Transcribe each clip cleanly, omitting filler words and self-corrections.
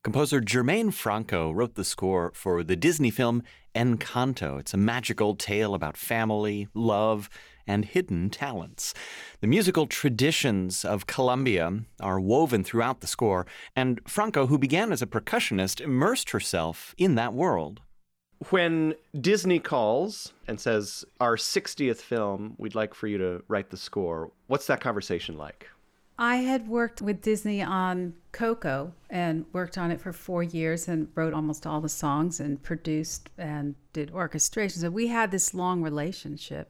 Composer Germaine Franco wrote the score for the Disney film Encanto. It's a magical tale about family, love, and hidden talents. The musical traditions of Colombia are woven throughout the score, and Franco, who began as a percussionist, immersed herself in that world. When Disney calls and says, our 60th film, we'd like for you to write the score, what's that conversation like? I had worked with Disney on Coco and worked on it for 4 years and wrote almost all the songs and produced and did orchestration. So we had this long relationship.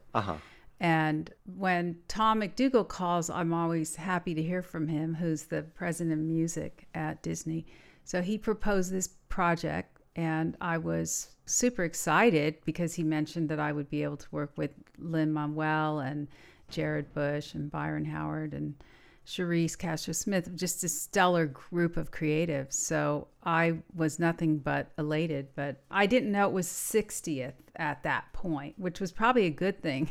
And when Tom McDougall calls, I'm always happy to hear from him, who's the president of music at Disney. So he proposed this project, and I was super excited because he mentioned that I would be able to work with Lin-Manuel and Jared Bush and Byron Howard and Charisse Castro-Smith, just a stellar group of creatives. So I was nothing but elated, but I didn't know it was 60th at that point, which was probably a good thing.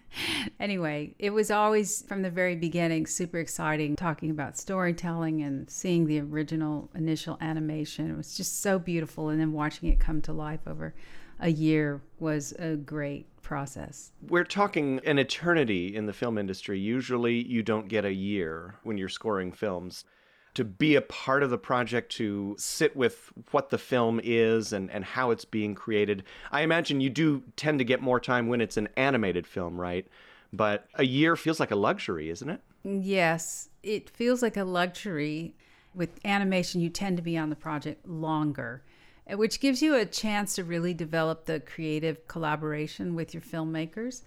Anyway, it was always from the very beginning super exciting talking about storytelling and seeing the original initial animation. It was just so beautiful, and then watching it come to life over a year was a great process. We're talking an eternity in the film industry. Usually you don't get a year when you're scoring films. To be a part of the project, to sit with what the film is and how it's being created. I imagine you do tend to get more time when it's an animated film, right? But a year feels like a luxury, isn't it? Yes, it feels like a luxury. With animation, you tend to be on the project longer, which gives you a chance to really develop the creative collaboration with your filmmakers.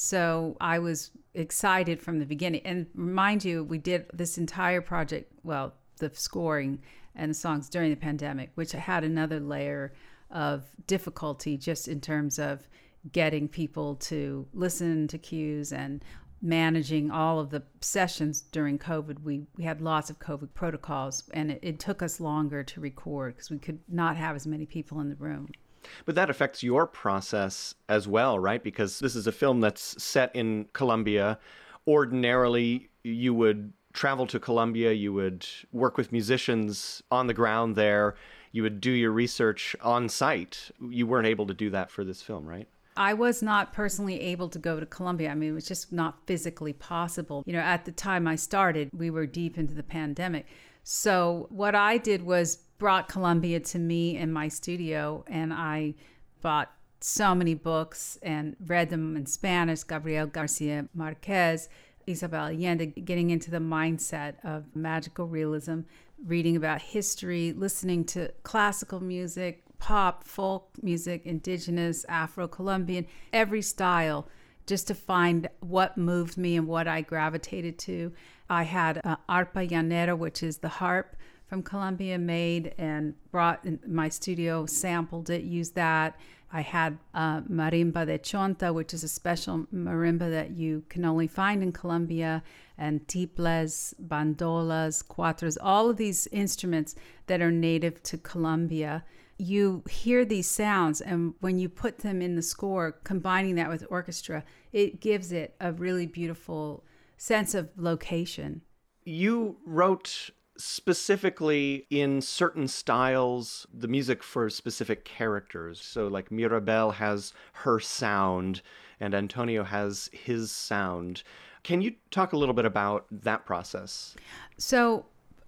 So I was excited from the beginning. And mind you, we did this entire project, well, the scoring and the songs during the pandemic, which had another layer of difficulty just in terms of getting people to listen to cues and managing all of the sessions during COVID. We had lots of COVID protocols, and it took us longer to record because we could not have as many people in the room. But that affects your process as well, right? Because this is a film that's set in Colombia. Ordinarily, you would travel to Colombia, you would work with musicians on the ground there, you would do your research on site. You weren't able to do that for this film, right? I was not personally able to go to Colombia. I mean, it was just not physically possible. You know, at the time I started, we were deep into the pandemic. So what I did was brought Colombia to me in my studio, and I bought so many books and read them in Spanish, Gabriel Garcia Marquez, Isabel Allende, getting into the mindset of magical realism, reading about history, listening to classical music, pop, folk music, indigenous, Afro-Colombian, every style, just to find what moved me and what I gravitated to. I had arpa llanera, which is the harp from Colombia, made and brought in my studio, sampled it, used that. I had marimba de chonta, which is a special marimba that you can only find in Colombia, and tiples, bandolas, cuatros, all of these instruments that are native to Colombia. You hear these sounds, and when you put them in the score, combining that with orchestra, it gives it a really beautiful sense of location. You wrote specifically in certain styles the music for specific characters. So like Mirabel has her sound and Antonio has his sound. Can you talk a little bit about that process? So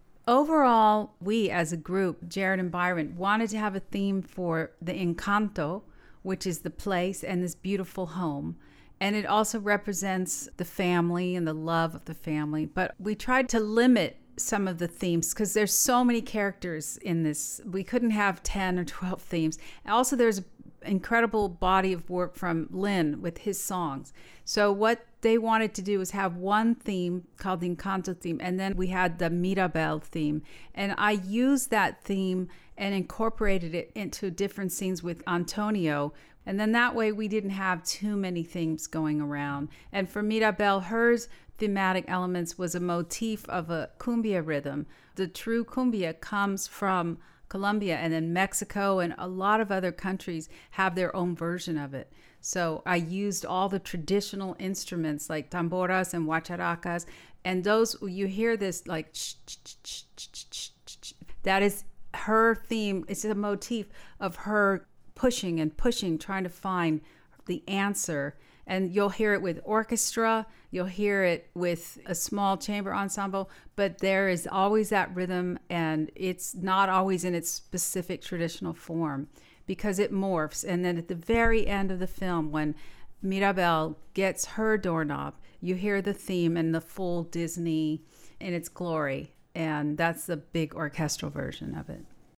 overall, we as a group, Jared and Byron, wanted to have a theme for the Encanto, which is the place and this beautiful home. And it also represents the family and the love of the family. But we tried to limit some of the themes because there's so many characters in this. We couldn't have 10 or 12 themes. Also, there's an incredible body of work from Lin with his songs. So what they wanted to do was have one theme called the Encanto theme, and then we had the Mirabel theme. And I used that theme and incorporated it into different scenes with Antonio. And then that way we didn't have too many themes going around. And for Mirabel, hers thematic elements was a motif of a cumbia rhythm. The true cumbia comes from Colombia, and then Mexico and a lot of other countries have their own version of it. So I used all the traditional instruments like tamboras and huacharacas, and those, you hear this like that is her theme, it's a motif of her pushing and pushing, trying to find the answer. And you'll hear it with orchestra, you'll hear it with a small chamber ensemble, but there is always that rhythm, and it's not always in its specific traditional form because it morphs. And then at the very end of the film, when Mirabel gets her doorknob, you hear the theme and the full Disney in its glory. And that's the big orchestral version of it.